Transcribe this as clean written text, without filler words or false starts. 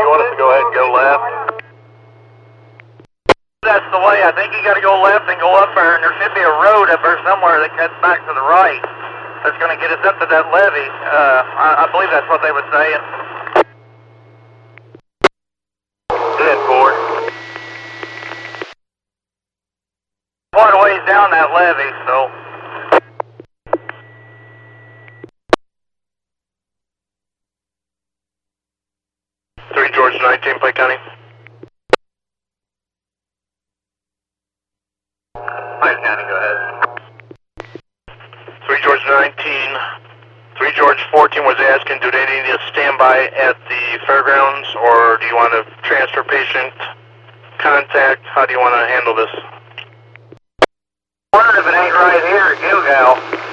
you want us to go ahead and go left? That's the way. I think you got to go left and go up there, and there should be a road up there somewhere that cuts back to the right. That's going to get us up to that levee. I believe that's what they were saying. Good, Ford. Quite a ways down that levee, so. 3 George 19, Pike County. Pike County, go ahead. 3 George 19. 3 George 14 was asking, do they need to stand by at the fairgrounds, or do you want to transfer patient contact? How do you want to handle this? Wondering if it ain't right here at Gilgal.